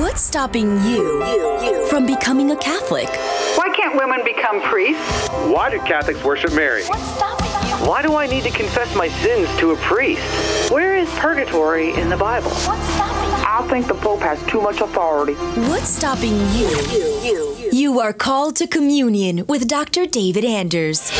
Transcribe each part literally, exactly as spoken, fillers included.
What's stopping you, you, you from becoming a Catholic? Why can't women become priests? Why do Catholics worship Mary? What's stopping you? Why do I need to confess my sins to a priest? Where is purgatory in the Bible? What's stopping you? I think the Pope has too much authority. What's stopping you? You, you, you. You are called to communion with Doctor David Anders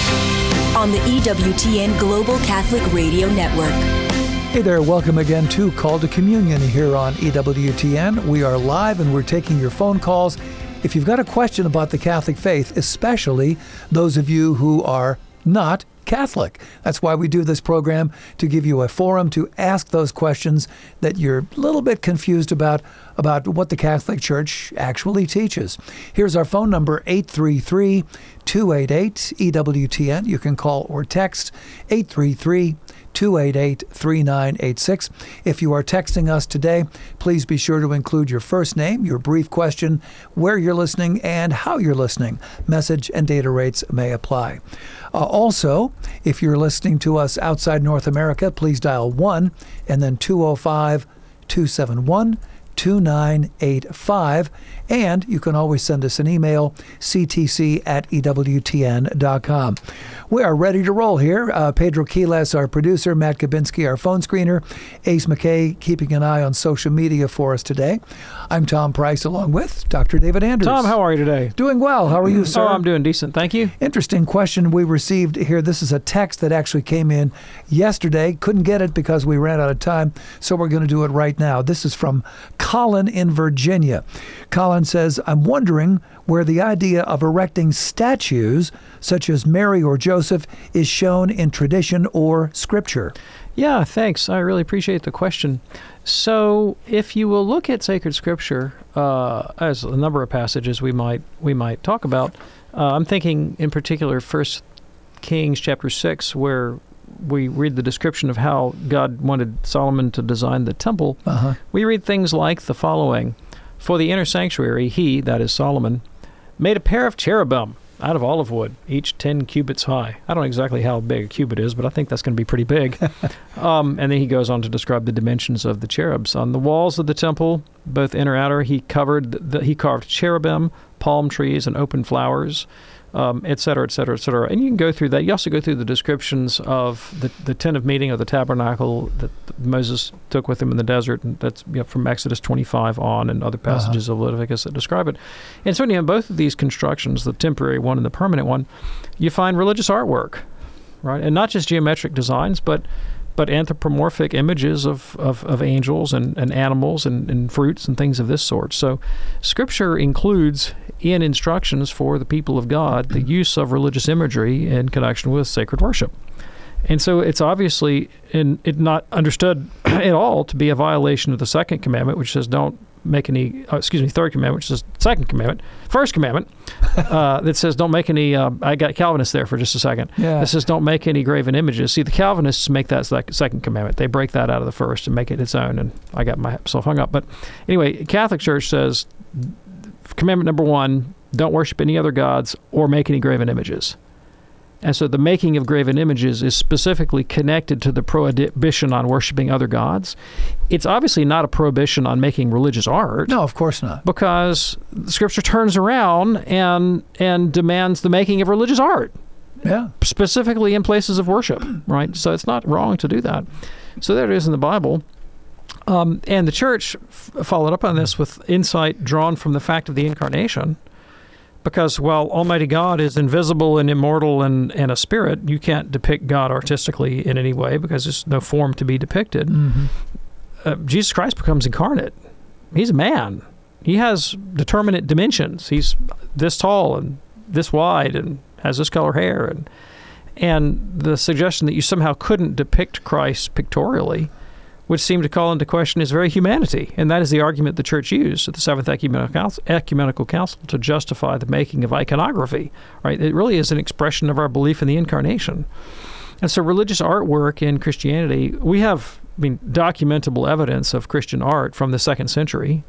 on the E W T N Global Catholic Radio Network. Hey there, welcome again to Call to Communion here on E W T N. We are live and we're taking your phone calls. If you've got a question about the Catholic faith, especially those of you who are not Catholic. That's why we do this program, to give you a forum to ask those questions that you're a little bit confused about, about what the Catholic Church actually teaches. Here's our phone number, eight three three, two eight eight, E W T N. You can call or text eight three three, two eight eight, three nine eight six. If you are texting us today, please be sure to include your first name, your brief question, where you're listening, and how you're listening. Message and data rates may apply. Uh, also, if you're listening to us outside North America, please dial one and then two oh five, two seven one, two nine eight five. And you can always send us an email, c t c at e w t n dot com. We are ready to roll here. Uh, Pedro Quiles, our producer, Matt Kabinski, our phone screener, Ace McKay keeping an eye on social media for us today. I'm Tom Price along with Doctor David Anders. Tom, how are you today? Doing well. How are you, sir? Oh, I'm doing decent. Thank you. Interesting question we received here. This is a text that actually came in yesterday. Couldn't get it because we ran out of time, so we're going to do it right now. This is from Colin in Virginia. Colin says, I'm wondering where the idea of erecting statues, such as Mary or Joseph, is shown in tradition or scripture. Yeah, thanks. I really appreciate the question. So, if you will look at sacred scripture, uh, as a number of passages we might we might talk about, uh, I'm thinking in particular First Kings chapter six, where we read the description of how God wanted Solomon to design the temple. Uh-huh. We read things like the following: For the inner sanctuary, he, that is Solomon, made a pair of cherubim out of olive wood, each ten cubits high. I don't know exactly how big a cubit is, but I think that's going to be pretty big. um, and then he goes on to describe the dimensions of the cherubs. On the walls of the temple, both inner and outer, he covered the, he carved cherubim, palm trees, and open flowers, um, et cetera, et cetera, et cetera. And you can go through that. You also go through the descriptions of the, the tent of meeting, or the tabernacle that Moses took with him in the desert. And that's, you know, from Exodus twenty-five on, and other passages uh-huh. of Leviticus that describe it. And certainly in both of these constructions, the temporary one and the permanent one, you find religious artwork, right? And not just geometric designs, but but anthropomorphic images of, of, of angels and, and animals and, and fruits and things of this sort. So Scripture includes in instructions for the people of God the use of religious imagery in connection with sacred worship. And so it's obviously in, it not understood at all to be a violation of the second commandment, which says don't make any, uh, excuse me, third commandment, which says second commandment, first commandment, uh, that says don't make any, uh, I got Calvinists there for just a second. Yeah. That says don't make any graven images. See, the Calvinists make that second commandment. They break that out of the first and make it its own, and I got myself hung up. But anyway, Catholic Church says commandment number one, don't worship any other gods or make any graven images. And so the making of graven images is specifically connected to the prohibition on worshiping other gods. It's obviously not a prohibition on making religious art. No, of course not. Because the Scripture turns around and and demands the making of religious art. Yeah. Specifically in places of worship, right? So it's not wrong to do that. So there it is in the Bible. Um, and the Church f- followed up on this with insight drawn from the fact of the Incarnation. Because while Almighty God is invisible and immortal and, and a spirit, you can't depict God artistically in any way because there's no form to be depicted. Mm-hmm. Uh, Jesus Christ becomes incarnate. He's a man. He has determinate dimensions. He's this tall and this wide and has this color hair. And, and the suggestion that you somehow couldn't depict Christ pictorially would seem to call into question his very humanity. And that is the argument the Church used at the Seventh Ecumenical Council, Ecumenical Council to justify the making of iconography. Right? It really is an expression of our belief in the Incarnation. And so religious artwork in Christianity, we have, I mean, documentable evidence of Christian art from the second century.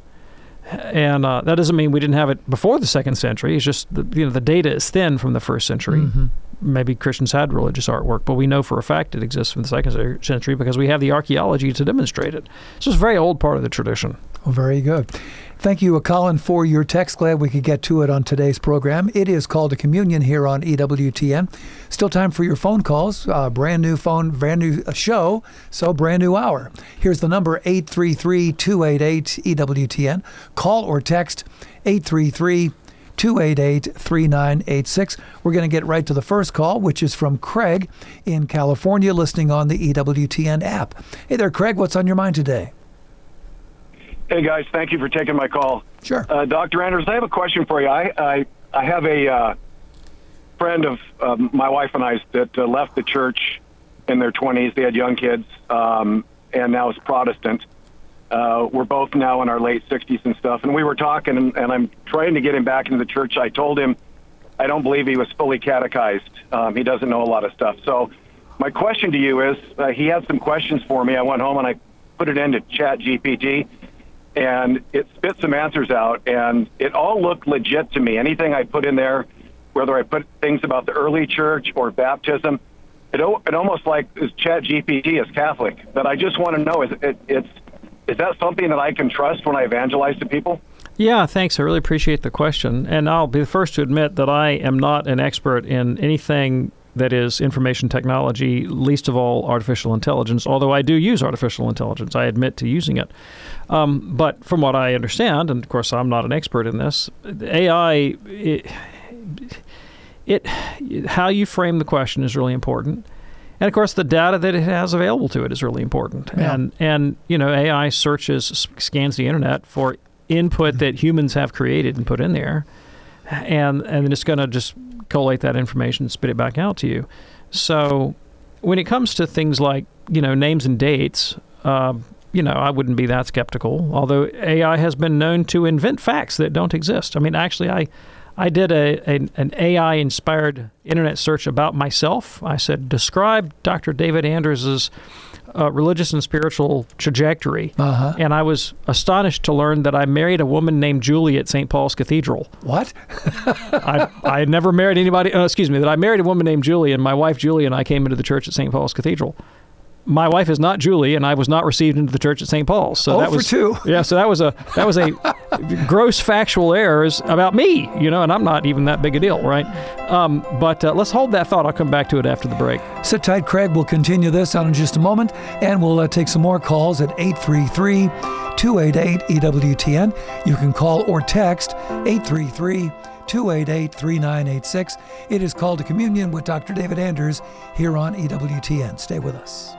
And uh, that doesn't mean we didn't have it before the second century. It's just, the, you know, the data is thin from the first century. Mm-hmm. maybe Christians had religious artwork, but we know for a fact it exists from the second century because we have the archaeology to demonstrate it. It's just a very old part of the tradition. Well, very good. Thank you, Colin, for your text. Glad we could get to it on today's program. It is Call to Communion here on E W T N. Still time for your phone calls. Uh, brand new phone, brand new show, so brand new hour. Here's the number, eight three three, two eight eight, E W T N. Call or text eight three three, two eight eight, three nine eight six. We're going to get right to the first call, which is from Craig in California, listening on the E W T N app. Hey there, Craig. What's on your mind today? Hey, guys. Thank you for taking my call. Sure. Uh, Doctor Anders, I have a question for you. I I, I have a uh, friend of uh, my wife and I that uh, left the church in their twenties. They had young kids, um, and now is Protestant. Uh, we're both now in our late sixties and stuff, and we were talking, and, and I'm trying to get him back into the church. I told him I don't believe he was fully catechized. Um, he doesn't know a lot of stuff. So my question to you is, uh, he had some questions for me. I went home and I put it into Chat G P T, and it spit some answers out, and it all looked legit to me. Anything I put in there, whether I put things about the early church or baptism, it, it almost like is Chat G P T is Catholic. But I just want to know, is it, it's Is that something that I can trust when I evangelize to people? Yeah, thanks. I really appreciate the question. And I'll be the first to admit that I am not an expert in anything that is information technology, least of all artificial intelligence, although I do use artificial intelligence. I admit to using it. Um, but from what I understand, and of course I'm not an expert in this, A I, it, it how you frame the question is really important. And of course, the data that it has available to it is really important. Yeah. And, and, you know, A I searches, scans the internet for input that humans have created and put in there. And, and then it's going to just collate that information and spit it back out to you. So when it comes to things like, you know, names and dates, uh, you know, I wouldn't be that skeptical, although A I has been known to invent facts that don't exist. I mean, actually, I... I did a, a an A I-inspired internet search about myself. I said, describe Doctor David Anders' uh, religious and spiritual trajectory. Uh-huh. And I was astonished to learn that I married a woman named Julie at Saint Paul's Cathedral. What? I, I had never married anybody, uh, excuse me, that I married a woman named Julie, and my wife Julie and I came into the church at Saint Paul's Cathedral. My wife is not Julie, and I was not received into the church at Saint Paul's. So oh, that was for two. Yeah, so that was a that was a gross factual errors about me, you know, and I'm not even that big a deal, right? Um, but uh, let's hold that thought. I'll come back to it after the break. Sit tight, Craig. We'll continue this on in just a moment, and we'll uh, take some more calls at eight three three, two eight eight, E W T N. You can call or text eight three three, two eight eight, three nine eight six. It is Call to Communion with Doctor David Anders here on E W T N. Stay with us.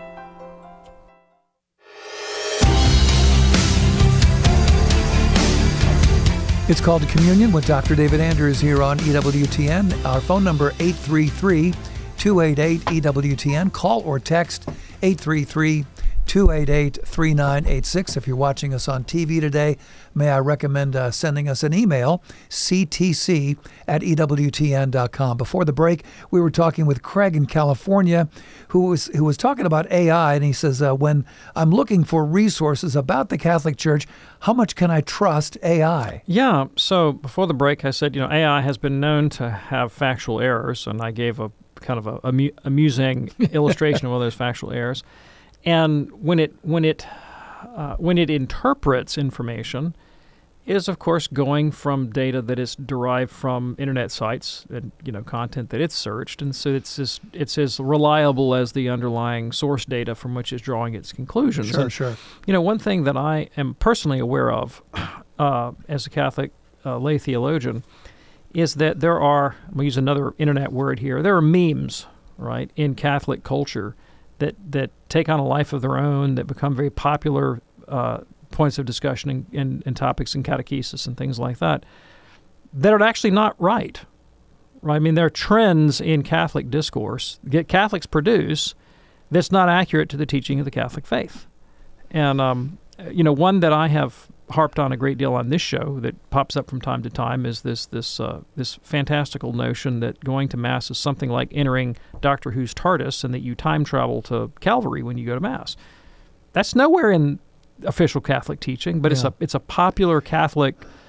It's Called to Communion with Doctor David Anders here on E W T N. Our phone number, eight three three, two eight eight, E W T N. Call or text eight three three, two eight eight, three nine eight six. If you're watching us on T V today, may I recommend uh, sending us an email, c t c at e w t n dot com. Before the break, we were talking with Craig in California, who was who was talking about A I, and he says, uh, when I'm looking for resources about the Catholic Church, how much can I trust A I? Yeah, so before the break, I said, you know, A I has been known to have factual errors, and I gave a kind of a amu- amusing illustration of one of those factual errors. And when it when it uh, when it interprets information, is of course going from data that is derived from internet sites and you know content that it's searched, and so it's as it's as reliable as the underlying source data from which it's drawing its conclusions. Sure, and, sure. You know, one thing that I am personally aware of uh, as a Catholic uh, lay theologian is that there are, I'm going to use another internet word here, there are memes, right, in Catholic culture that that take on a life of their own, that become very popular uh, points of discussion and, and, and topics in catechesis and things like that, that are actually not right. Right? I mean, there are trends in Catholic discourse that Catholics produce that's not accurate to the teaching of the Catholic faith. And, um, you know, one that I have harped on a great deal on this show that pops up from time to time is this this uh, this fantastical notion that going to Mass is something like entering Doctor Who's TARDIS and that you time travel to Calvary when you go to Mass. That's nowhere in official Catholic teaching, but yeah. it's a it's a popular Catholic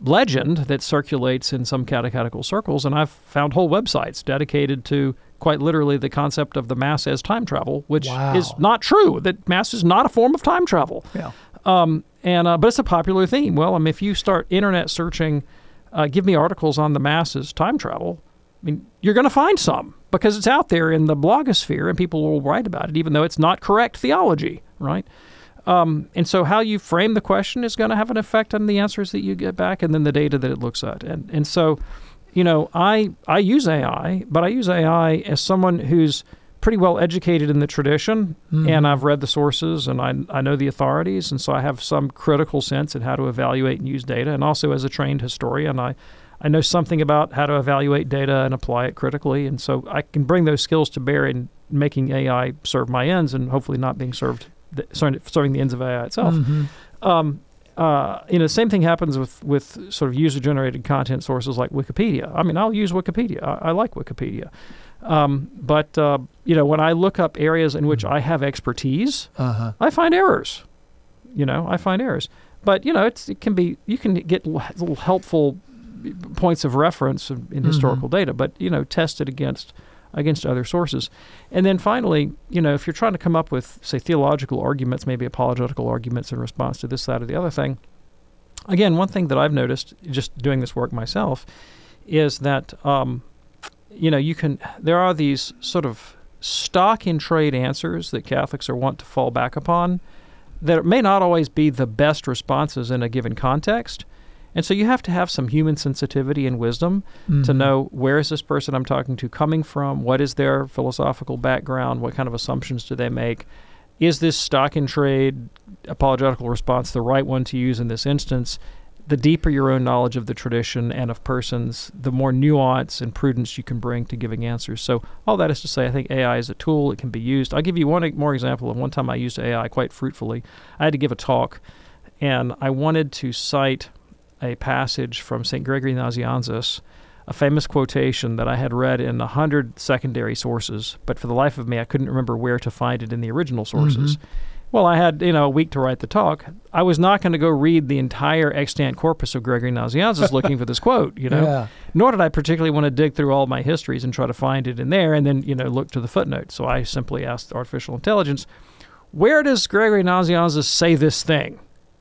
legend that circulates in some catechetical circles, and I've found whole websites dedicated to quite literally the concept of the Mass as time travel, which Wow. is not true. That Mass is not a form of time travel. Yeah. Um, and uh, but it's a popular theme. Well, I mean, if you start internet searching, uh, give me articles on the Mass as time travel, I mean, you're going to find some because it's out there in the blogosphere and people will write about it, even though it's not correct theology, right? Um, and so how you frame the question is going to have an effect on the answers that you get back and then the data that it looks at. And and so, you know, I I use A I, but I use A I as someone who's pretty well educated in the tradition, Mm-hmm. and I've read the sources and I I know the authorities, and so I have some critical sense in how to evaluate and use data. And also as a trained historian, I I know something about how to evaluate data and apply it critically, and so I can bring those skills to bear in making A I serve my ends and hopefully not being served, the, serving the ends of A I itself. Mm-hmm. Um, uh, you know, the same thing happens with, with sort of user-generated content sources like Wikipedia. I mean, I'll use Wikipedia. I, I like Wikipedia. Um, but, uh, you know, when I look up areas in which I have expertise, Uh-huh. I find errors. You know, I find errors. But, you know, it's, it can be, you can get l- little helpful points of reference in, in historical data, but, you know, test it against against other sources. And then finally, you know, if you're trying to come up with, say, theological arguments, maybe apologetical arguments in response to this, that, or the other thing, again, one thing that I've noticed just doing this work myself is that, um, you know, you can, there are these sort of stock in trade answers that Catholics are wont to fall back upon that may not always be the best responses in a given context. And so you have to have some human sensitivity and wisdom Mm-hmm. to know, where is this person I'm talking to coming from? What is their philosophical background? What kind of assumptions do they make? Is this stock in trade apologetical response the right one to use in this instance? The deeper your own knowledge of the tradition and of persons, the more nuance and prudence you can bring to giving answers. So all that is to say, I think A I is a tool. It can be used. I'll give you one more example of one time I used A I quite fruitfully. I had to give a talk, and I wanted to cite a passage from Saint Gregory Nazianzus, a famous quotation that I had read in a hundred secondary sources, but for the life of me, I couldn't remember where to find it in the original sources. Mm-hmm. Well, I had, you know, a week to write the talk. I was not going to go read the entire extant corpus of Gregory Nazianzus looking for this quote, you know. Yeah. Nor did I particularly want to dig through all my histories and try to find it in there and then, you know, look to the footnote. So I simply asked artificial intelligence, where does Gregory Nazianzus say this thing?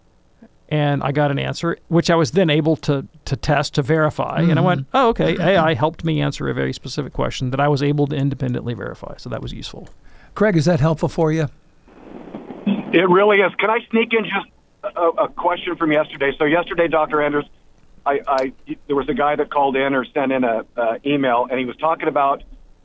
And I got an answer, which I was then able to to test, to verify. Mm-hmm. And I went, oh, okay, A I helped me answer a very specific question that I was able to independently verify. So that was useful. Craig, is that helpful for you? It really is. Can I sneak in just a, a question from yesterday? So yesterday, Doctor Anders, I, I there was a guy that called in or sent in a uh, email, and he was talking about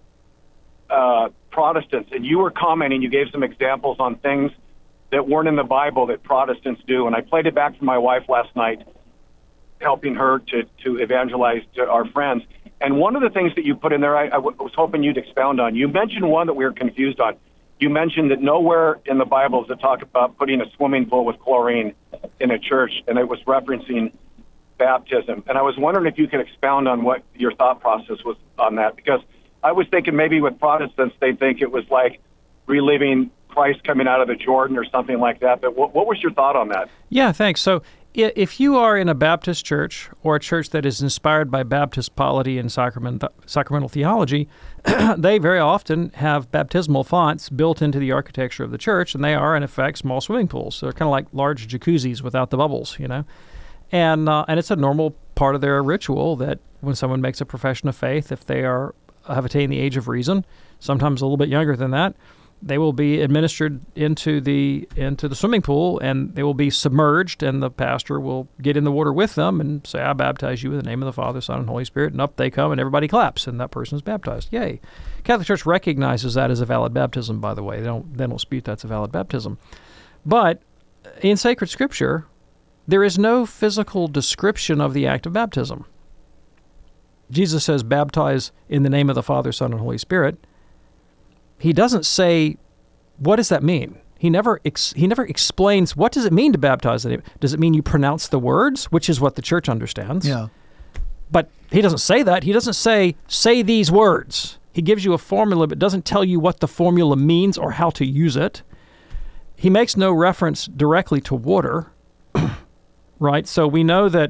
uh, Protestants, and you were commenting. You gave some examples on things that weren't in the Bible that Protestants do, and I played it back for my wife last night, helping her to to evangelize to our friends. And one of the things that you put in there, I, I w- was hoping you'd expound on. You mentioned one that we were confused on. You mentioned that nowhere in the Bible does it talk about putting a swimming pool with chlorine in a church, and it was referencing baptism. And I was wondering if you could expound on what your thought process was on that, because I was thinking maybe with Protestants, they think it was like reliving Christ coming out of the Jordan or something like that. But what, what was your thought on that? Yeah, thanks. So i- if you are in a Baptist church or a church that is inspired by Baptist polity and sacrament, sacramental theology, they very often have baptismal fonts built into the architecture of the church, and they are, in effect, small swimming pools. So they're kind of like large jacuzzis without the bubbles, you know. And uh, and it's a normal part of their ritual that when someone makes a profession of faith, if they are have attained the age of reason, sometimes a little bit younger than that, they will be administered into the into the swimming pool, and they will be submerged, and the pastor will get in the water with them and say, I baptize you in the name of the Father, Son, and Holy Spirit, and up they come, and everybody claps, and that person is baptized. Yay. Catholic Church recognizes that as a valid baptism, by the way. They don't, they don't dispute that's a valid baptism. But in sacred Scripture, there is no physical description of the act of baptism. Jesus says, baptize in the name of the Father, Son, and Holy Spirit. He doesn't say, what does that mean? He never ex- he never explains, what does it mean to baptize? Does it mean you pronounce the words, which is what the church understands? Yeah. But he doesn't say that. He doesn't say, say these words. He gives you a formula, but doesn't tell you what the formula means or how to use it. He makes no reference directly to water, right? So we know that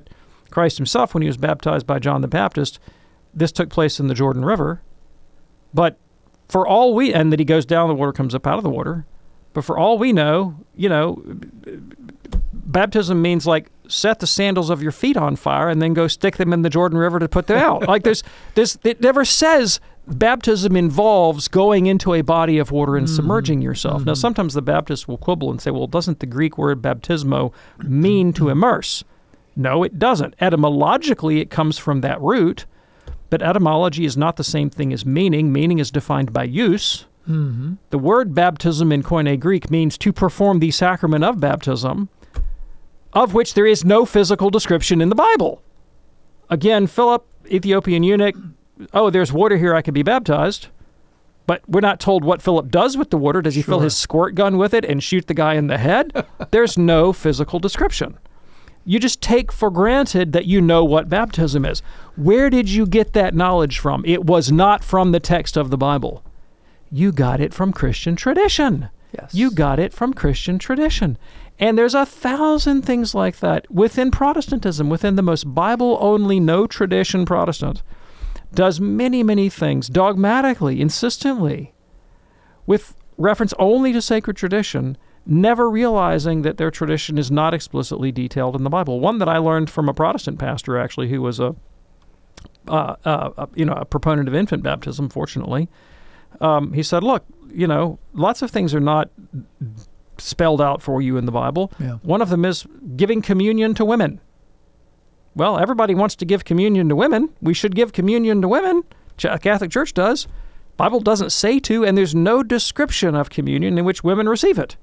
Christ himself, when he was baptized by John the Baptist, this took place in the Jordan River. But for all we, and that he goes down, the water comes up out of the water. But for all we know, you know, baptism means like set the sandals of your feet on fire and then go stick them in the Jordan River to put them out. Like there's, there's, it never says baptism involves going into a body of water and mm-hmm. submerging yourself. Mm-hmm. Now, sometimes the Baptists will quibble and say, well, doesn't the Greek word baptismo mean to immerse? No, it doesn't. Etymologically, it comes from that root, but etymology is not the same thing as meaning. Meaning is defined by use. Mm-hmm. The word baptism in Koine Greek means to perform the sacrament of baptism, of which there is no physical description in the Bible. Again, Philip, Ethiopian eunuch, oh, there's water here, I can be baptized. But we're not told what Philip does with the water. Does he sure. fill his squirt gun with it and shoot the guy in the head? There's no physical description. You just take for granted that you know what baptism is. Where did you get that knowledge from? It was not from the text of the Bible. You got it from Christian tradition. Yes. You got it from Christian tradition. And there's a thousand things like that within Protestantism, within the most Bible-only, no-tradition Protestant, does many, many things dogmatically, insistently, with reference only to sacred tradition, never realizing that their tradition is not explicitly detailed in the Bible. One that I learned from a Protestant pastor, actually, who was a, uh, uh, a you know, a proponent of infant baptism, fortunately. Um, he said, look, you know, lots of things are not spelled out for you in the Bible. Yeah. One of them is giving communion to women. Well, everybody wants to give communion to women. We should give communion to women. Ch- Catholic Church does. Bible doesn't say to, and there's no description of communion in which women receive it.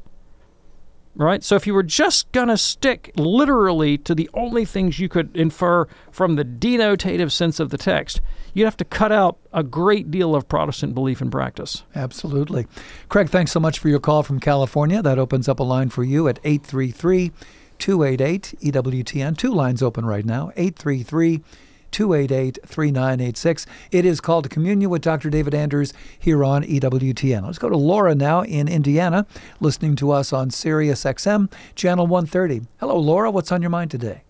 Right? So if you were just going to stick literally to the only things you could infer from the denotative sense of the text, you'd have to cut out a great deal of Protestant belief and practice. Absolutely. Craig, thanks so much for your call from California. That opens up a line for you at eight three three, two eight eight, E W T N. Two lines open right now, eight three three, two eight eight, three nine eight six. It is called Communion with Doctor David Anders here on E W T N. Let's go to Laura now in Indiana, listening to us on Sirius X M, Channel one thirty. Hello, Laura. What's on your mind today?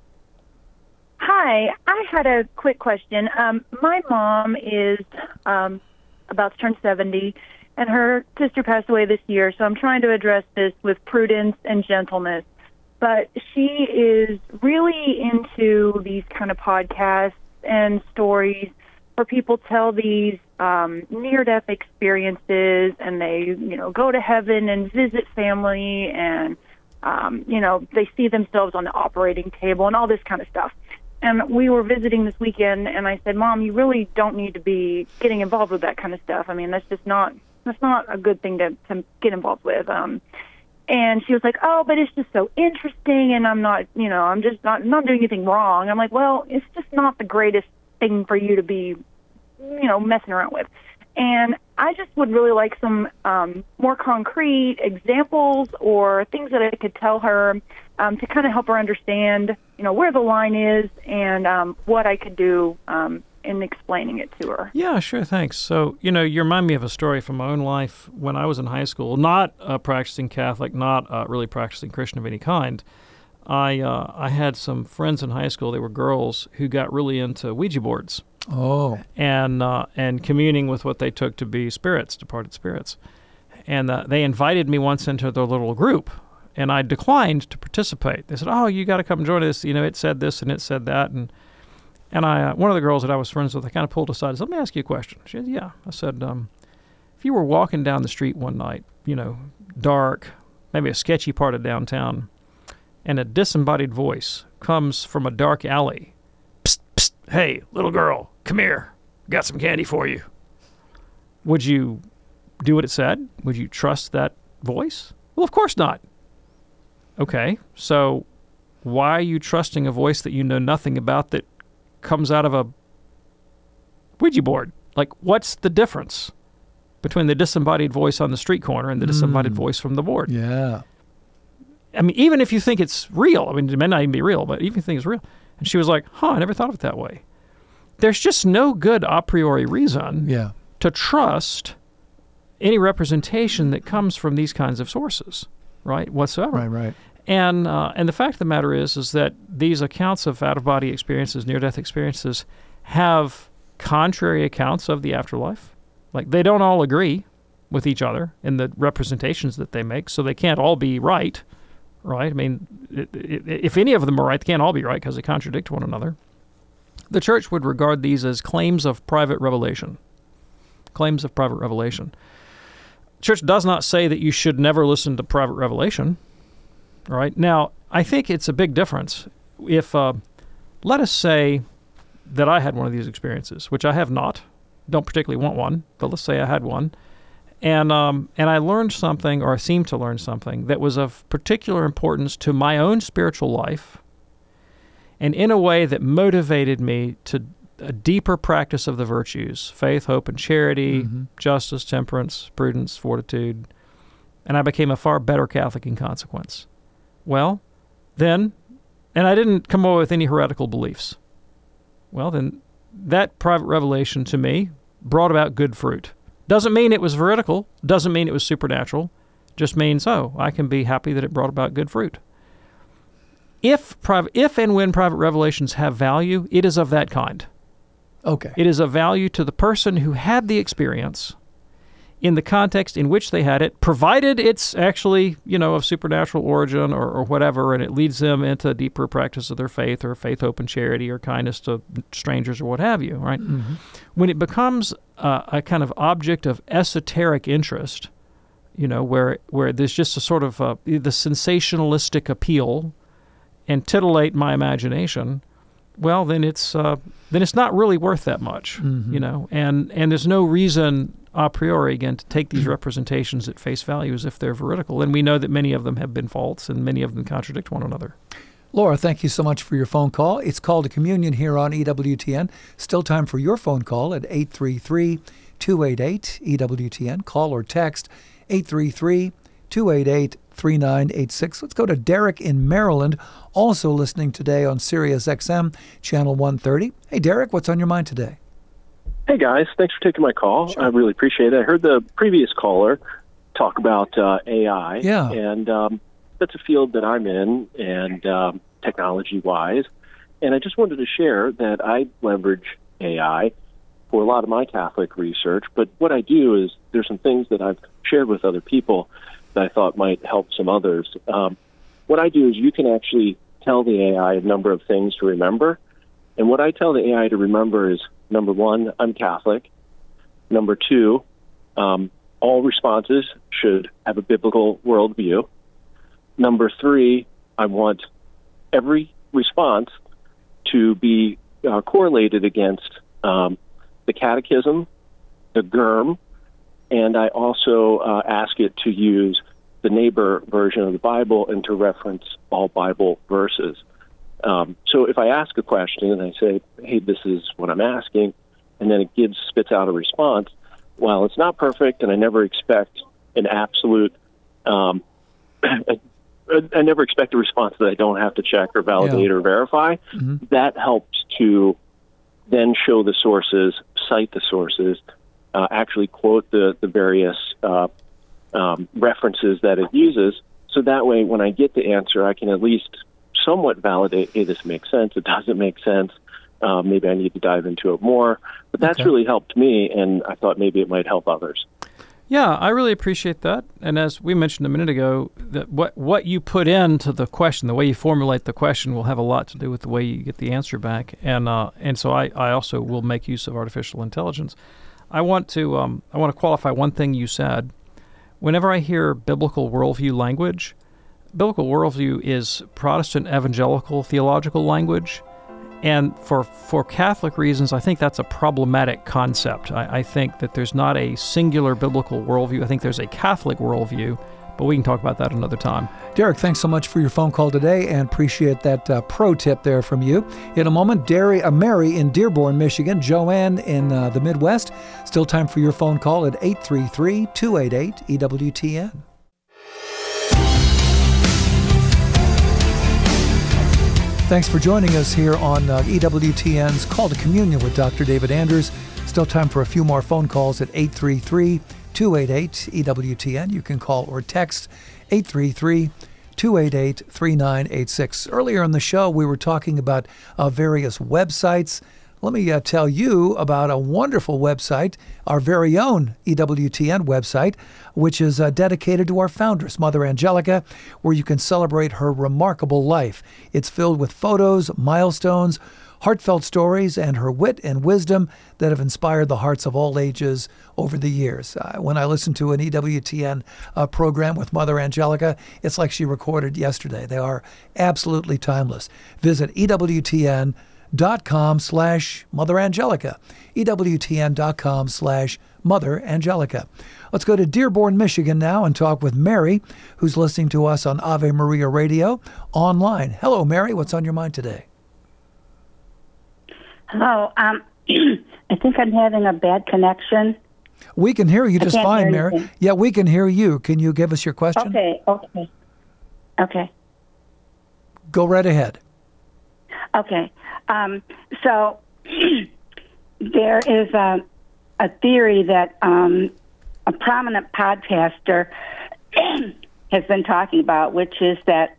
Hi. I had a quick question. Um, my mom is um, about to turn seventy, and her sister passed away this year, so I'm trying to address this with prudence and gentleness. But she is really into these kind of podcasts and stories where people tell these um, near-death experiences, and they, you know, go to heaven and visit family, and, um, you know, they see themselves on the operating table and all this kind of stuff. And we were visiting this weekend, and I said, Mom, you really don't need to be getting involved with that kind of stuff. I mean, that's just not, that's not a good thing to, to get involved with. Um, and she was like, oh, but it's just so interesting, and I'm not, you know, I'm just not, not doing anything wrong. I'm like, well, it's just not the greatest thing for you to be, you know, messing around with. And I just would really like some um, more concrete examples or things that I could tell her um, to kind of help her understand, you know, where the line is and um, what I could do um, in explaining it to her. Yeah, sure, thanks. So, you know, you remind me of a story from my own life when I was in high school, not a practicing Catholic, not a really practicing Christian of any kind. I uh, I had some friends in high school, they were girls, who got really into Ouija boards. Oh. And uh, and communing with what they took to be spirits, departed spirits. And uh, they invited me once into their little group, and I declined to participate. They said, oh, you got to come join us. You know, it said this and it said that. And and I, uh, one of the girls that I was friends with, I kind of pulled aside and said, let me ask you a question. She said, yeah. I said, um, if you were walking down the street one night, you know, dark, maybe a sketchy part of downtown, and a disembodied voice comes from a dark alley, psst, psst, hey, little girl, come here, got some candy for you. Would you do what it said? Would you trust that voice? Well, of course not. Okay, so why are you trusting a voice that you know nothing about that comes out of a Ouija board? Like, what's the difference between the disembodied voice on the street corner and the disembodied mm. voice from the board? Yeah. I mean, even if you think it's real, I mean, it may not even be real, but even if you think it's real. And she was like, huh, I never thought of it that way. There's just no good a priori reason yeah. to trust any representation that comes from these kinds of sources, right, whatsoever. Right, right. And uh, and the fact of the matter is, is that these accounts of out-of-body experiences, near-death experiences, have contrary accounts of the afterlife. Like, they don't all agree with each other in the representations that they make, so they can't all be right, right? I mean, it, it, if any of them are right, they can't all be right because they contradict one another. The church would regard these as claims of private revelation. Claims of private revelation. Church does not say that you should never listen to private revelation, right? Now, I think it's a big difference if, uh, let us say that I had one of these experiences, which I have not, don't particularly want one, but let's say I had one, and um, and I learned something, or I seemed to learn something, that was of particular importance to my own spiritual life, and in a way that motivated me to a deeper practice of the virtues, faith, hope, and charity, mm-hmm. justice, temperance, prudence, fortitude, and I became a far better Catholic in consequence. Well, then, and I didn't come away with any heretical beliefs. Well, then, that private revelation to me brought about good fruit. Doesn't mean it was veridical, doesn't mean it was supernatural, just means, oh, I can be happy that it brought about good fruit. If private, if and when private revelations have value, it is of that kind. Okay. It is of value to the person who had the experience in the context in which they had it, provided it's actually, you know, of supernatural origin or, or whatever, and it leads them into a deeper practice of their faith or faith, hope, and charity or kindness to strangers or what have you, right? Mm-hmm. When it becomes uh, a kind of object of esoteric interest, you know, where where there's just a sort of uh, the sensationalistic appeal and titillate my imagination, well, then it's uh, then it's not really worth that much, mm-hmm. you know, and and there's no reason a priori, again, to take these representations at face value as if they're veridical. And we know that many of them have been false and many of them contradict one another. Laura, thank you so much for your phone call. It's Call to Communion here on E W T N. Still time for your phone call at eight three three, two eight eight, E W T N. Call or text eight three three, two eight eight, three nine eight six. Let's go to Derek in Maryland, also listening today on Sirius X M, channel one thirty. Hey, Derek, what's on your mind today? Hey, guys. Thanks for taking my call. Sure. I really appreciate it. I heard the previous caller talk about uh, A I. Yeah. And um, that's a field that I'm in, and um, technology-wise. And I just wanted to share that I leverage A I for a lot of my Catholic research. But what I do is there's some things that I've shared with other people that I thought might help some others. Um, what I do is you can actually tell the A I a number of things to remember. And what I tell the A I to remember is, number one, I'm Catholic. Number two, um, all responses should have a biblical worldview. Number three, I want every response to be uh, correlated against um, the Catechism, the G E R M, and I also uh, ask it to use the neighbor version of the Bible and to reference all Bible verses. Um, so if I ask a question and I say, hey, this is what I'm asking, and then it gives spits out a response, well, it's not perfect, and I never expect an absolute, um, I, I never expect a response that I don't have to check or validate yeah. or verify. Mm-hmm. That helps to then show the sources, cite the sources, uh, actually quote the, the various uh, um, references that it uses, so that way when I get the answer, I can at least somewhat validate, hey, this makes sense, it doesn't make sense, uh, maybe I need to dive into it more. But that's okay. really helped me, and I thought maybe it might help others. Yeah, I really appreciate that. And as we mentioned a minute ago, that what what you put into the question, the way you formulate the question, will have a lot to do with the way you get the answer back. And uh, and so I, I also will make use of artificial intelligence. I want to um, I want to qualify one thing you said. Whenever I hear biblical worldview language, biblical worldview is Protestant evangelical theological language, and for for Catholic reasons, I think that's a problematic concept. I, I think that there's not a singular biblical worldview. I think there's a Catholic worldview, but we can talk about that another time. Derek, thanks so much for your phone call today, and appreciate that uh, pro tip there from you. In a moment, Derry, uh, Mary in Dearborn, Michigan, Joanne in uh, the Midwest. Still time for your phone call at eight three three, two eight eight, E W T N. Thanks for joining us here on uh, E W T N's Call to Communion with Doctor David Anders. Still time for a few more phone calls at eight three three, two eight eight, E W T N. You can call or text eight three three, two eight eight, three nine eight six. Earlier in the show, we were talking about uh, various websites. Let me uh, tell you about a wonderful website, our very own E W T N website, which is uh, dedicated to our foundress, Mother Angelica, where you can celebrate her remarkable life. It's filled with photos, milestones, heartfelt stories, and her wit and wisdom that have inspired the hearts of all ages over the years. Uh, when I listen to an E W T N uh, program with Mother Angelica, it's like she recorded yesterday. They are absolutely timeless. Visit E W T N dot com slash Mother Angelica. E W T N dot com slash Mother Angelica. Let's go to Dearborn, Michigan now and talk with Mary, who's listening to us on Ave Maria Radio online. Hello, Mary. What's on your mind today? Hello. Um, I think I'm having a bad connection. We can hear you just fine, Mary. Anything. Yeah, we can hear you. Can you give us your question? Okay, okay. Okay. Go right ahead. Okay. Um, so there is a, a theory that um, a prominent podcaster has been talking about, which is that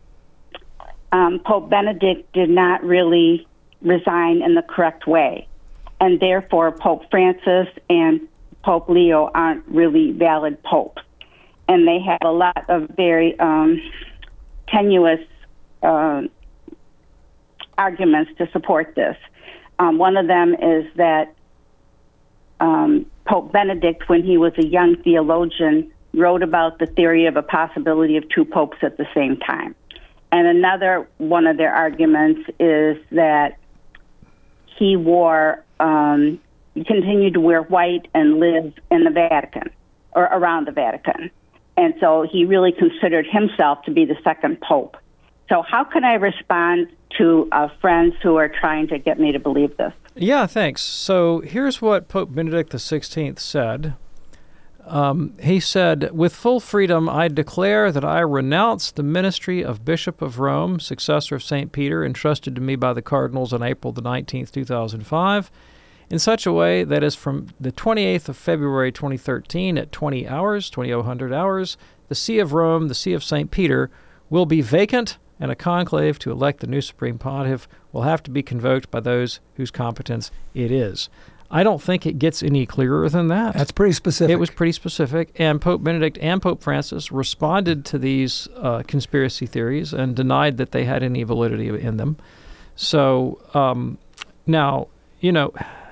um, Pope Benedict did not really resign in the correct way, and therefore Pope Francis and Pope Leo aren't really valid popes. And they have a lot of very um, tenuous uh, arguments to support this. Um, one of them is that um, Pope Benedict, when he was a young theologian, wrote about the theory of a possibility of two popes at the same time. And another one of their arguments is that he wore, um, continued to wear white and live in the Vatican, or around the Vatican. And so he really considered himself to be the second pope. So how can I respond to uh, friends who are trying to get me to believe this? Yeah, thanks. So here's what Pope Benedict the sixteenth said. Um, he said, "With full freedom, I declare that I renounce the ministry of Bishop of Rome, successor of Saint Peter, entrusted to me by the cardinals on April the nineteenth, two thousand five, in such a way that as from the twenty-eighth of February twenty thirteen at twenty hours, twenty hundred hours, the See of Rome, the See of Saint Peter, will be vacant, and a conclave to elect the new Supreme Pontiff will have to be convoked by those whose competence it is." I don't think it gets any clearer than that. That's pretty specific. It was pretty specific, and Pope Benedict and Pope Francis responded to these uh, conspiracy theories and denied that they had any validity in them. So um, now, you know,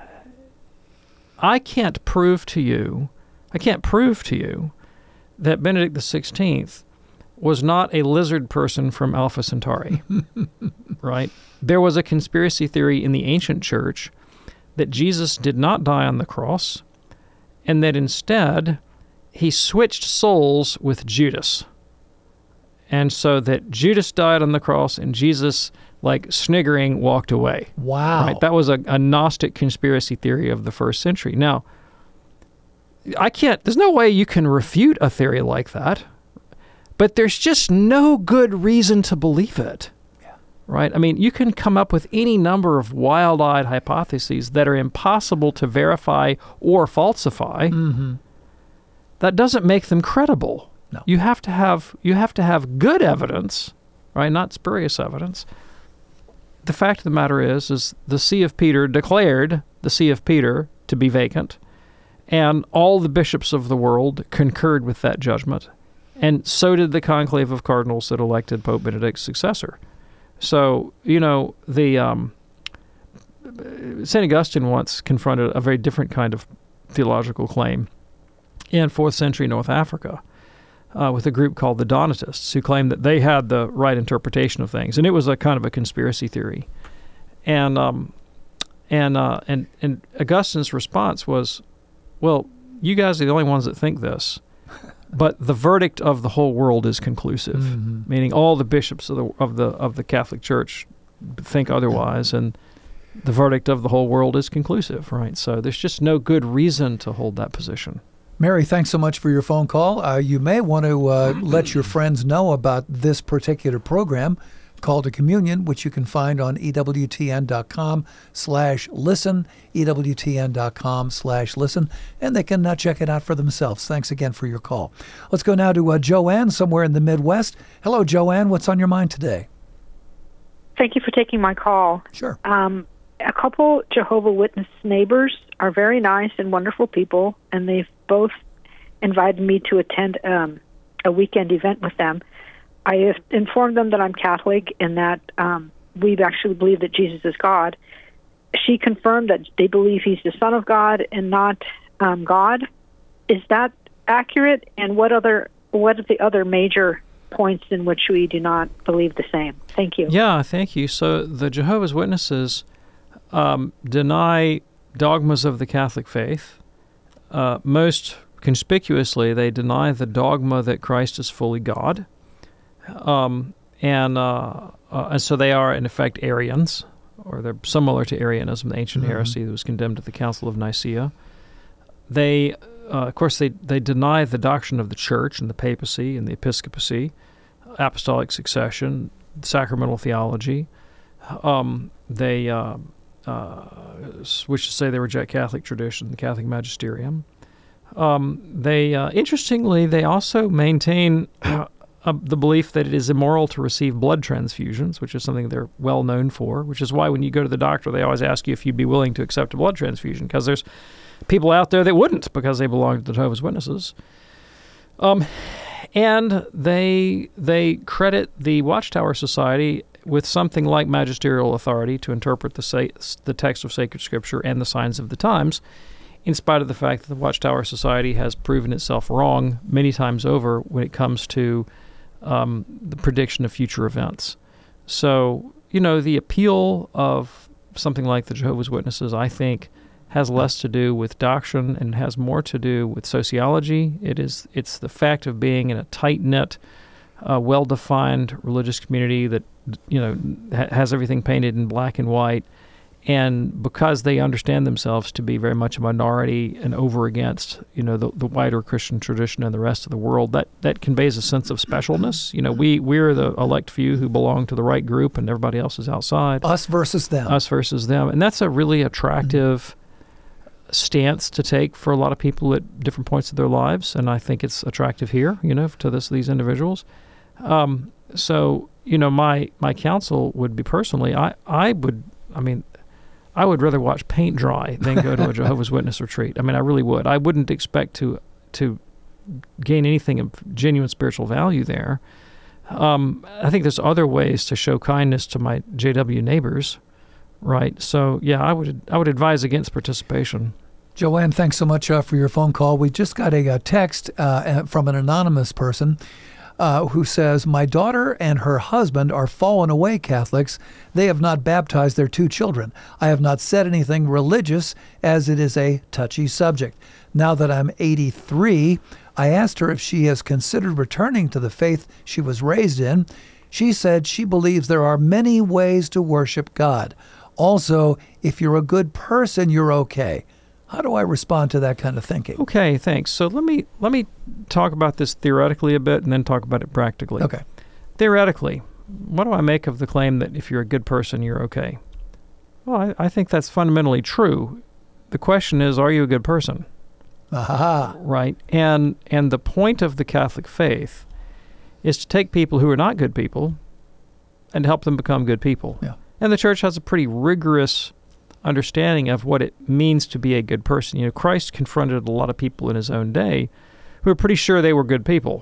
I can't prove to you, I can't prove to you that Benedict the sixteenth was not a lizard person from Alpha Centauri, right? There was a conspiracy theory in the ancient church that Jesus did not die on the cross, and that instead he switched souls with Judas. And so that Judas died on the cross and Jesus, like sniggering, walked away. Wow. Right? That was a, a Gnostic conspiracy theory of the first century. Now, I can't, there's no way you can refute a theory like that, but there's just no good reason to believe it. Right? I mean, you can come up with any number of wild-eyed hypotheses that are impossible to verify or falsify. Mm-hmm. That doesn't make them credible. No. You have to have you have to have good evidence, right? Not spurious evidence. The fact of the matter is, is the See of Peter declared the See of Peter to be vacant, and all the bishops of the world concurred with that judgment, and so did the conclave of cardinals that elected Pope Benedict's successor. So, you know, the um, Saint Augustine once confronted a very different kind of theological claim in fourth century North Africa uh, with a group called the Donatists, who claimed that they had the right interpretation of things, and it was a kind of a conspiracy theory. And um, and uh, and and Augustine's response was, "Well, you guys are the only ones that think this." But the verdict of the whole world is conclusive, mm-hmm. meaning all the bishops of the of the of the Catholic Church think otherwise, and the verdict of the whole world is conclusive, right? So there's just no good reason to hold that position. Mary, thanks so much for your phone call. Uh, you may want to uh, let your friends know about this particular program. Call to Communion, which you can find on ewtn.com slash listen, ewtn.com slash listen, and they can uh, check it out for themselves. Thanks again for your call. Let's go now to uh, Joanne, somewhere in the Midwest. Hello, Joanne. What's on your mind today? Thank you for taking my call. Sure. Um, a couple Jehovah Witness neighbors are very nice and wonderful people, and they've both invited me to attend um, a weekend event with them. I have informed them that I'm Catholic and that um, we actually believe that Jesus is God. She confirmed that they believe he's the Son of God and not um, God. Is that accurate? And what other what are the other major points in which we do not believe the same? Thank you. Yeah, thank you. So the Jehovah's Witnesses um, deny dogmas of the Catholic faith. Uh, most conspicuously, they deny the dogma that Christ is fully God. Um, and, uh, uh, and so they are, in effect, Arians, or they're similar to Arianism, the ancient mm-hmm. heresy that was condemned at the Council of Nicaea. They, uh, of course, they, they deny the doctrine of the Church and the papacy and the episcopacy, apostolic succession, sacramental theology. Um, they, uh, uh, which to say they reject Catholic tradition, the Catholic magisterium. Um, they, uh, interestingly, they also maintain uh, uh, the belief that it is immoral to receive blood transfusions, which is something they're well known for, which is why when you go to the doctor, they always ask you if you'd be willing to accept a blood transfusion, because there's people out there that wouldn't because they belong to the Jehovah's Witnesses. Um, and they they credit the Watchtower Society with something like magisterial authority to interpret the sa- the text of sacred scripture and the signs of the times, in spite of the fact that the Watchtower Society has proven itself wrong many times over when it comes to um, the prediction of future events. So, you know, the appeal of something like the Jehovah's Witnesses, I think, has less to do with doctrine and has more to do with sociology. It is, it's the fact of being in a tight-knit, uh, well-defined religious community that, you know, ha- has everything painted in black and white. And because they understand themselves to be very much a minority and over against, you know, the, the wider Christian tradition and the rest of the world, that, that conveys a sense of specialness. You know, we, we're the elect few who belong to the right group and everybody else is outside. Us versus them. Us versus them. And that's a really attractive mm-hmm. stance to take for a lot of people at different points of their lives. And I think it's attractive here, you know, to this these individuals. Um, so, you know, my, my counsel would be personally, I, I would, I mean, I would rather watch paint dry than go to a Jehovah's Witness retreat. I mean, I really would. I wouldn't expect to to gain anything of genuine spiritual value there. Um, I think there's other ways to show kindness to my J W neighbors, right? So, yeah, I would I would advise against participation. Joanne, thanks so much uh, for your phone call. We just got a, a text uh, from an anonymous person Uh, who says, my daughter and her husband are fallen away Catholics. They have not baptized their two children. I have not said anything religious as it is a touchy subject. Now that I'm eighty-three, I asked her if she has considered returning to the faith she was raised in. She said she believes there are many ways to worship God. Also, if you're a good person, you're okay. How do I respond to that kind of thinking? Okay, thanks. So let me let me talk about this theoretically a bit and then talk about it practically. Okay. Theoretically, what do I make of the claim that if you're a good person, you're okay? Well, I, I think that's fundamentally true. The question is, are you a good person? Aha. Right. And and the point of the Catholic faith is to take people who are not good people and help them become good people. Yeah. And the Church has a pretty rigorous understanding of what it means to be a good person. You know, Christ confronted a lot of people in his own day who were pretty sure they were good people.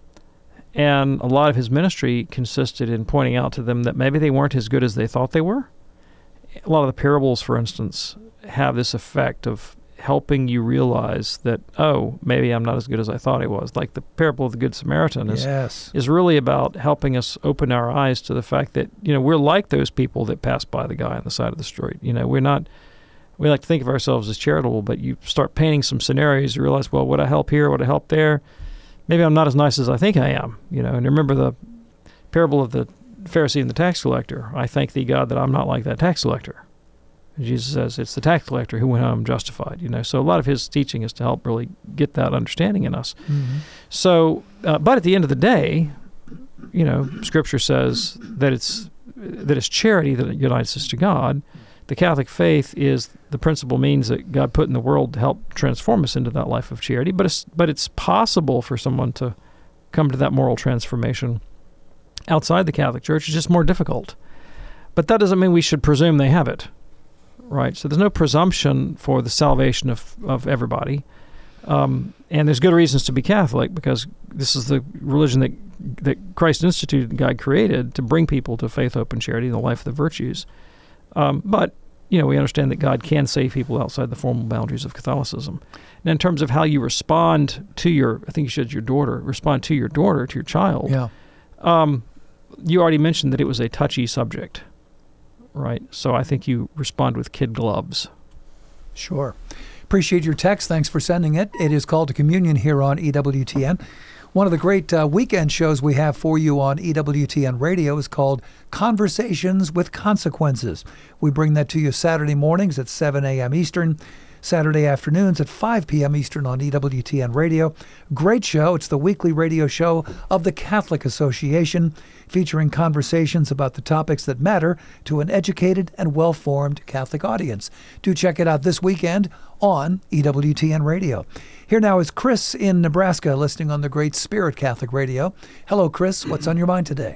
And a lot of his ministry consisted in pointing out to them that maybe they weren't as good as they thought they were. A lot of the parables, for instance, have this effect of helping you realize that, oh, maybe I'm not as good as I thought I was. Like the parable of the Good Samaritan is, yes. is really about helping us open our eyes to the fact that, you know, we're like those people that pass by the guy on the side of the street. You know, we're not, we like to think of ourselves as charitable, but you start painting some scenarios, you realize, well, would I help here? Would I help there? Maybe I'm not as nice as I think I am, you know. And remember the parable of the Pharisee and the tax collector. I thank thee, God, that I'm not like that tax collector. And Jesus says it's the tax collector who went home justified, you know. So a lot of his teaching is to help really get that understanding in us. Mm-hmm. So, uh, but at the end of the day, you know, Scripture says that it's that it's charity that unites us to God. The Catholic faith is the principal means that God put in the world to help transform us into that life of charity. But it's, but it's possible for someone to come to that moral transformation outside the Catholic Church. It's just more difficult. But that doesn't mean we should presume they have it, right? So there's no presumption for the salvation of, of everybody. Um, and there's good reasons to be Catholic, because this is the religion that that Christ instituted and God created to bring people to faith, hope, and charity in the life of the virtues. Um, but, you know, we understand that God can save people outside the formal boundaries of Catholicism. And in terms of how you respond to your, I think you said your daughter, respond to your daughter, to your child, yeah. um, you already mentioned that it was a touchy subject, right? So I think you respond with kid gloves. Sure. Appreciate your text. Thanks for sending it. It is Called to Communion here on E W T N. One of the great uh, weekend shows we have for you on E W T N Radio is called Conversations with Consequences. We bring that to you Saturday mornings at seven a.m. Eastern, Saturday afternoons at five p.m. Eastern on E W T N Radio. Great show. It's the weekly radio show of the Catholic Association, featuring conversations about the topics that matter to an educated and well-formed Catholic audience. Do check it out this weekend on E W T N Radio. Here now is Chris in Nebraska, listening on the Great Spirit Catholic Radio. Hello, Chris. What's on your mind today?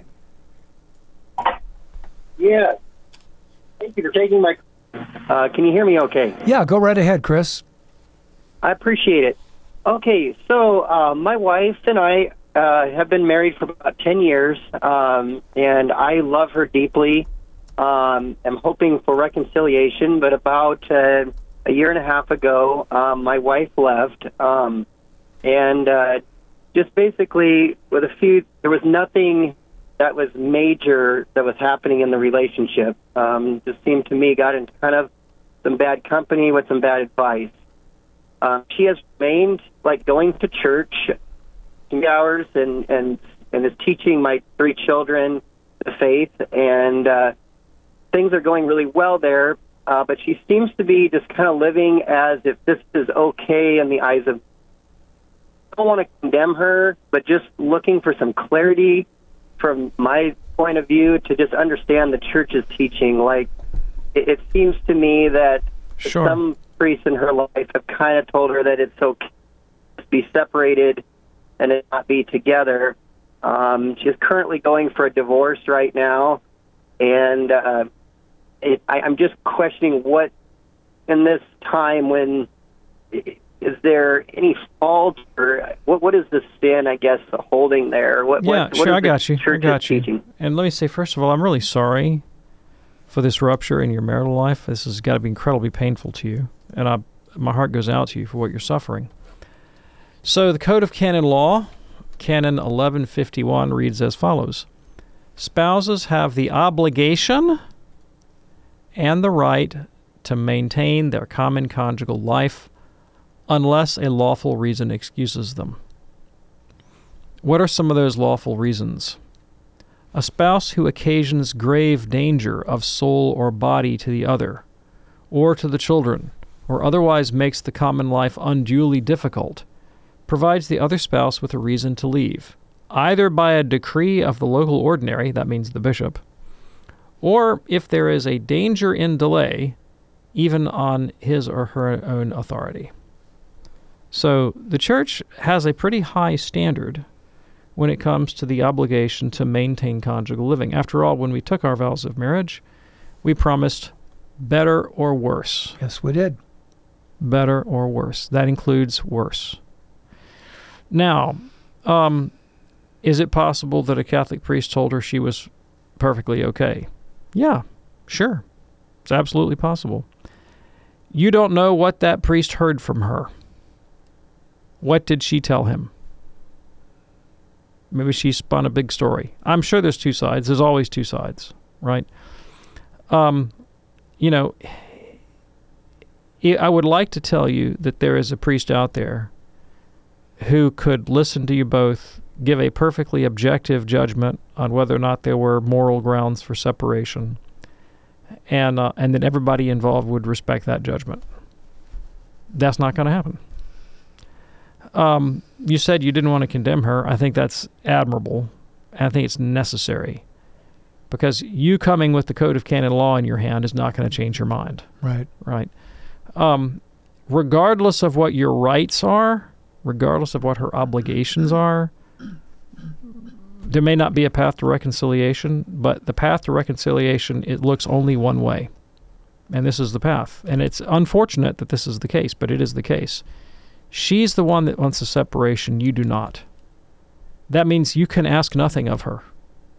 Yeah. Thank you for taking my... Uh, can you hear me okay? Yeah, go right ahead, Chris. I appreciate it. Okay, so uh, my wife and I uh, have been married for about ten years, um, and I love her deeply. Um, I'm hoping for reconciliation, but about uh, a year and a half ago, um, my wife left, um, and uh, just basically with a few, there was nothing that was major that was happening in the relationship. Um, just seemed to me got into kind of some bad company with some bad advice. Uh, she has remained like going to church hours and, and, and is teaching my three children the faith, and uh, things are going really well there, uh, but she seems to be just kind of living as if this is okay in the eyes of... I don't want to condemn her, but just looking for some clarity from my point of view to just understand the church's teaching. Like, it, it seems to me that sure. some priests in her life have kind of told her that it's okay to be separated and it not be together. Um, she's currently going for a divorce right now, and uh, it, I, I'm just questioning what, in this time when... Is there any fault, or what? What is the sin, I guess, holding there? What, yeah, what, sure, what I got you. I got you. Teaching? And let me say, first of all, I'm really sorry for this rupture in your marital life. This has got to be incredibly painful to you, and I, my heart goes out to you for what you're suffering. So the Code of Canon Law, Canon eleven fifty-one, reads as follows. Spouses have the obligation and the right to maintain their common conjugal life unless a lawful reason excuses them. What are some of those lawful reasons? A spouse who occasions grave danger of soul or body to the other, or to the children, or otherwise makes the common life unduly difficult, provides the other spouse with a reason to leave, either by a decree of the local ordinary, that means the bishop, or if there is a danger in delay, even on his or her own authority. So the Church has a pretty high standard when it comes to the obligation to maintain conjugal living. After all, when we took our vows of marriage, we promised better or worse. Yes, we did. Better or worse. That includes worse. Now, um, is it possible that a Catholic priest told her she was perfectly okay? Yeah, sure. It's absolutely possible. You don't know what that priest heard from her. What did she tell him? Maybe she spun a big story. I'm sure there's two sides. There's always two sides, right? Um, you know, I would like to tell you that there is a priest out there who could listen to you both, give a perfectly objective judgment on whether or not there were moral grounds for separation, and uh, and then everybody involved would respect that judgment. That's not going to happen. Um, you said you didn't want to condemn her. I think that's admirable. And I think it's necessary. Because you coming with the Code of Canon Law in your hand is not going to change your mind. Right. Right. Um, regardless of what your rights are, regardless of what her obligations are, there may not be a path to reconciliation, but the path to reconciliation, it looks only one way. And this is the path. And it's unfortunate that this is the case, but it is the case. She's the one that wants a separation. You do not. That means you can ask nothing of her.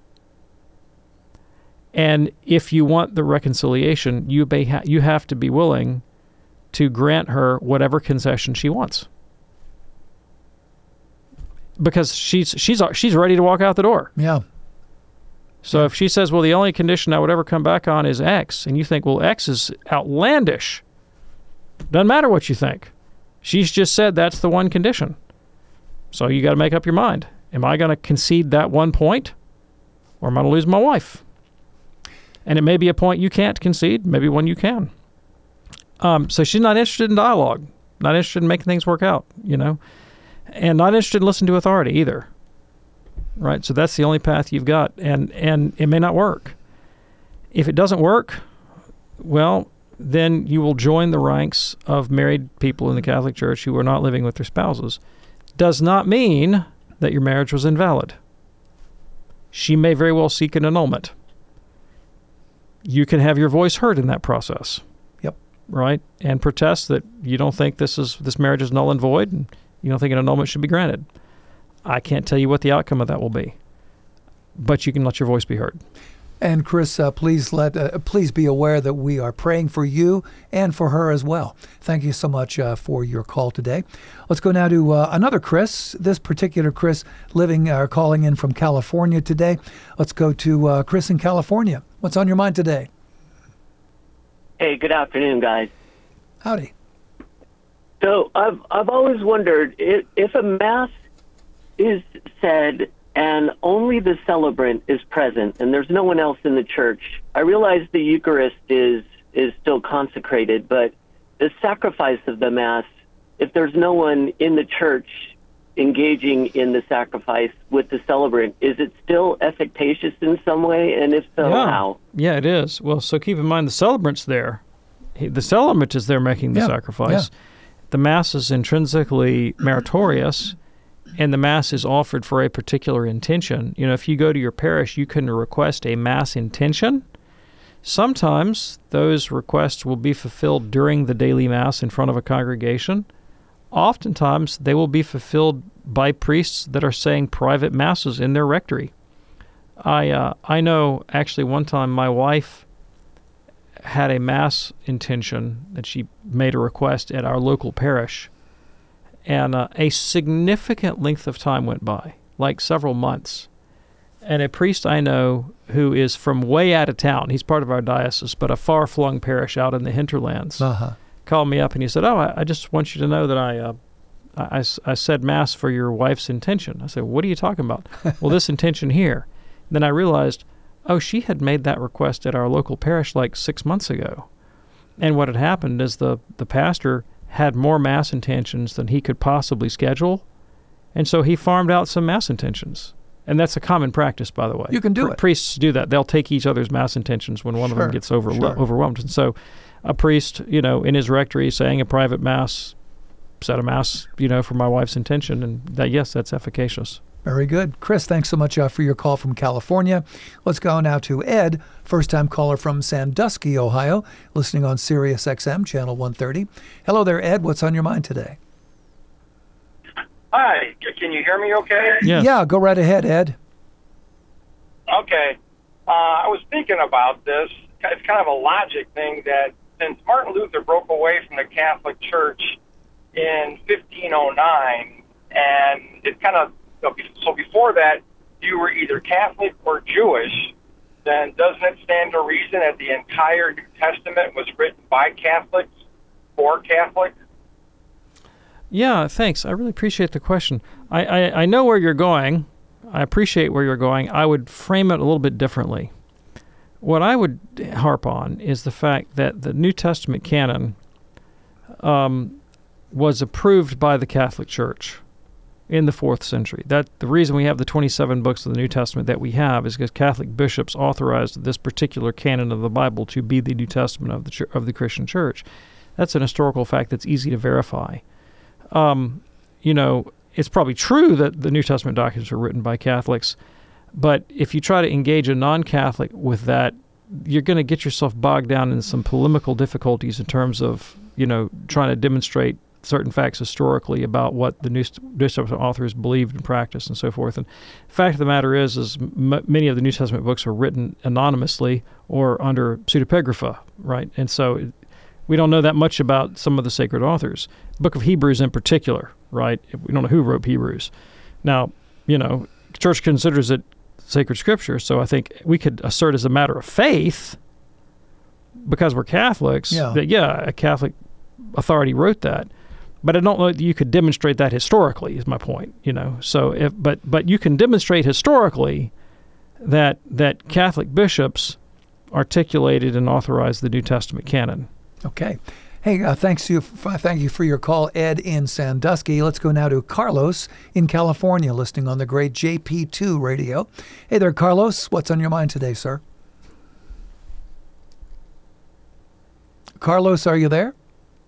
And if you want the reconciliation, you may ha- you have to be willing to grant her whatever concession she wants. Because she's she's she's ready to walk out the door. Yeah. So if she says, well, the only condition I would ever come back on is X, and you think, well, X is outlandish. Doesn't matter what you think. She's just said that's the one condition. So you got to make up your mind. Am I going to concede that one point, or am I going to lose my wife? And it may be a point you can't concede, maybe one you can. Um, so she's not interested in dialogue, not interested in making things work out, you know, and not interested in listening to authority either. Right? So that's the only path you've got, and, and it may not work. If it doesn't work, well, then you will join the ranks of married people in the Catholic Church who are not living with their spouses. Does not mean that your marriage was invalid. She may very well seek an annulment. You can have your voice heard in that process. Yep. Right? And protest that you don't think this is this marriage is null and void, and you don't think an annulment should be granted. I can't tell you what the outcome of that will be, but you can let your voice be heard. And Chris, uh, please let uh, please be aware that we are praying for you and for her as well. Thank you so much uh, for your call today. Let's go now to uh, another Chris. This particular Chris living or uh, calling in from California today. Let's go to uh, Chris in California. What's on your mind today? Hey, good afternoon, guys. Howdy. So I've I've always wondered if, if a mass is said and only the celebrant is present and there's no one else in the church. I realize the Eucharist is is still consecrated, but the sacrifice of the Mass, if there's no one in the church engaging in the sacrifice with the celebrant, is it still efficacious in some way? And if so, yeah. how? Yeah, it is. Well, so keep in mind the celebrant's there. He, the celebrant is there making the yeah. sacrifice. Yeah. The Mass is intrinsically meritorious, and the Mass is offered for a particular intention. You know, if you go to your parish, you can request a Mass intention. Sometimes those requests will be fulfilled during the daily Mass in front of a congregation. Oftentimes, they will be fulfilled by priests that are saying private Masses in their rectory. I uh, I know, actually, one time my wife had a Mass intention that she made a request at our local parish, and uh, a significant length of time went by, like several months. And a priest I know who is from way out of town, he's part of our diocese, but a far-flung parish out in the hinterlands, uh-huh. called me up and he said, oh, I, I just want you to know that I, uh, I, I said Mass for your wife's intention. I said, what are you talking about? Well, this intention here. And then I realized, oh, she had made that request at our local parish like six months ago. And what had happened is the, the pastor had more Mass intentions than he could possibly schedule, and so he farmed out some Mass intentions. And that's a common practice, by the way. You can do Pri- it. Priests do that. They'll take each other's Mass intentions when one sure, of them gets over- sure. overwhelmed. And so a priest, you know, in his rectory saying a private Mass, said a Mass, you know, for my wife's intention, and that, yes, that's efficacious. Very good. Chris, thanks so much uh, for your call from California. Let's go now to Ed, first-time caller from Sandusky, Ohio, listening on Sirius X M, channel one thirty. Hello there, Ed. What's on your mind today? Hi. Can you hear me okay? Yes. Yeah, go right ahead, Ed. Okay. Uh, I was thinking about this. It's kind of a logic thing that since Martin Luther broke away from the Catholic Church in fifteen oh nine, and it kind of So before that, you were either Catholic or Jewish, then doesn't it stand to reason that the entire New Testament was written by Catholics for Catholics? Yeah, thanks. I really appreciate the question. I, I, I know where you're going. I appreciate where you're going. I would frame it a little bit differently. What I would harp on is the fact that the New Testament canon um, was approved by the Catholic Church. in the fourth century. That the reason we have the twenty-seven books of the New Testament that we have is because Catholic bishops authorized this particular canon of the Bible to be the New Testament of the ch- of the Christian Church. That's an historical fact that's easy to verify. Um, you know, it's probably true that the New Testament documents were written by Catholics, but if you try to engage a non-Catholic with that, you're going to get yourself bogged down in some polemical difficulties in terms of, you know, trying to demonstrate certain facts historically about what the New Testament authors believed and practiced and so forth. And the fact of the matter is, is m- many of the New Testament books were written anonymously or under pseudepigrapha, right? And so it, we don't know that much about some of the sacred authors. The Book of Hebrews in particular, right? We don't know who wrote Hebrews. Now, you know, the Church considers it sacred scripture, so I think we could assert as a matter of faith, because we're Catholics, yeah. that, yeah, a Catholic authority wrote that. But I don't know that you could demonstrate that historically, is my point, you know. So, if but but you can demonstrate historically that that Catholic bishops articulated and authorized the New Testament canon. Okay. Hey, uh, thanks you. F- thank you for your call, Ed in Sandusky. Let's go now to Carlos in California, listening on the great J P two radio. Hey there, Carlos. What's on your mind today, sir? Carlos, are you there?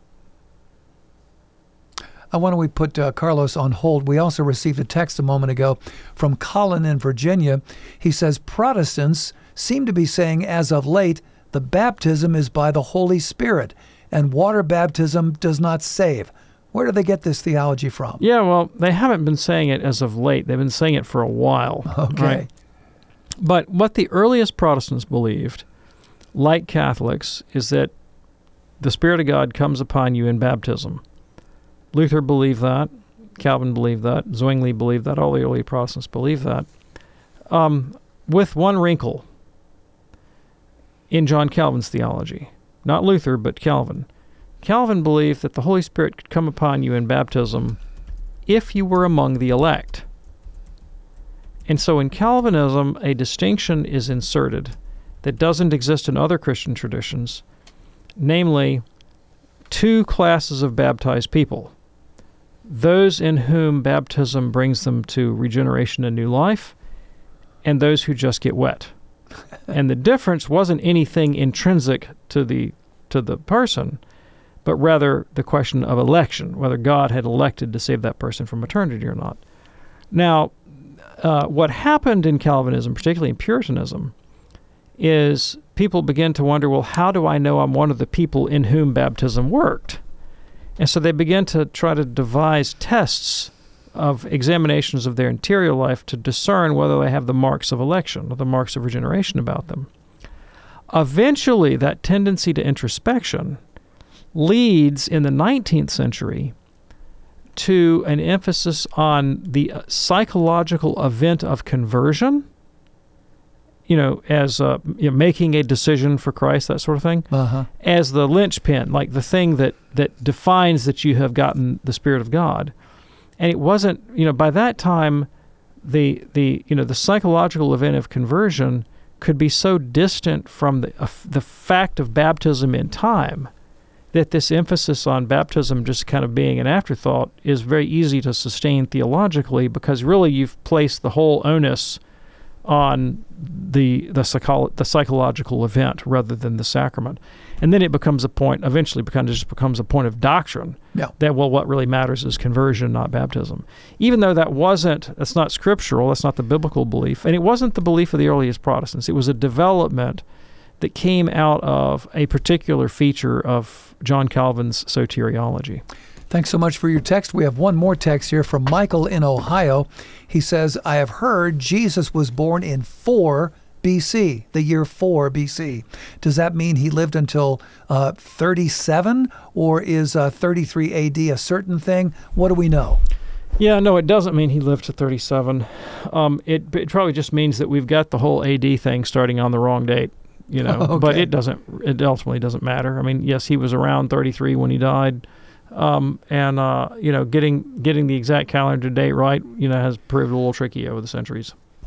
Uh, why don't we put uh, Carlos on hold? We also received a text a moment ago from Colin in Virginia. He says, Protestants seem to be saying as of late, the baptism is by the Holy Spirit, and water baptism does not save. Where do they get this theology from? Yeah, well, they haven't been saying it as of late. They've been saying it for a while. Okay. Right? But what the earliest Protestants believed, like Catholics, is that the Spirit of God comes upon you in baptism. Luther believed that. Calvin believed that. Zwingli believed that. All the early Protestants believed that. Um, with one wrinkle in John Calvin's theology. Not Luther, but Calvin. Calvin believed that the Holy Spirit could come upon you in baptism if you were among the elect. And so in Calvinism, a distinction is inserted that doesn't exist in other Christian traditions, namely two classes of baptized people. Those in whom baptism brings them to regeneration and new life, and those who just get wet. And the difference wasn't anything intrinsic to the to the person, but rather the question of election, whether God had elected to save that person from eternity or not. Now, uh, what happened in Calvinism, particularly in Puritanism, is people begin to wonder, well, how do I know I'm one of the people in whom baptism worked? And so they begin to try to devise tests of examinations of their interior life to discern whether they have the marks of election or the marks of regeneration about them. Eventually, that tendency to introspection leads in the nineteenth century to an emphasis on the psychological event of conversion, you know, as uh, you know, making a decision for Christ, that sort of thing, uh-huh. as the linchpin, like the thing that, that defines that you have gotten the Spirit of God. And it wasn't, you know, by that time, the the you know the psychological event of conversion could be so distant from the uh, the fact of baptism in time that this emphasis on baptism just kind of being an afterthought is very easy to sustain theologically, because really you've placed the whole onus on the the, psycho- the psychological event rather than the sacrament. And then it becomes a point, eventually becomes, just becomes a point of doctrine yeah. that, well, what really matters is conversion, not baptism. Even though that wasn't, that's not scriptural, that's not the biblical belief, and it wasn't the belief of the earliest Protestants. It was a development that came out of a particular feature of John Calvin's soteriology. Thanks so much for your text. We have one more text here from Michael in Ohio. He says, I have heard Jesus was born in four B C, the year four B C. Does that mean he lived until uh, thirty-seven, or is uh, thirty-three A D a certain thing? What do we know? Yeah, no, it doesn't mean he lived to thirty-seven. Um, it, it probably just means that we've got the whole A D thing starting on the wrong date, you know. Okay. But it doesn't. It ultimately doesn't matter. I mean, yes, he was around thirty-three when he died. Um, and, uh, you know, getting getting the exact calendar date right, you know, has proved a little tricky over the centuries.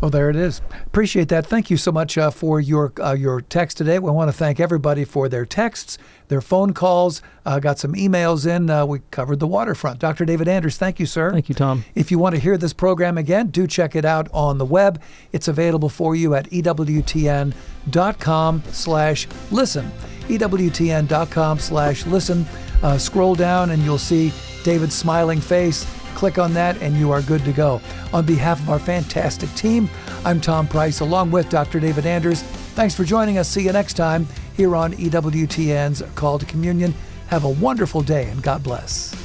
Well, there it is. Appreciate that. Thank you so much uh, for your uh, your text today. We want to thank everybody for their texts, their phone calls. Uh, got some emails in. Uh, we covered the waterfront. Doctor David Anders, thank you, sir. Thank you, Tom. If you want to hear this program again, do check it out on the web. It's available for you at ewtn dot com slash listen. ewtn dot com slash listen. Uh, scroll down and you'll see David's smiling face. Click on that and you are good to go. On behalf of our fantastic team, I'm Tom Price along with Doctor David Anders. Thanks for joining us. See you next time here on E W T N's Call to Communion. Have a wonderful day and God bless.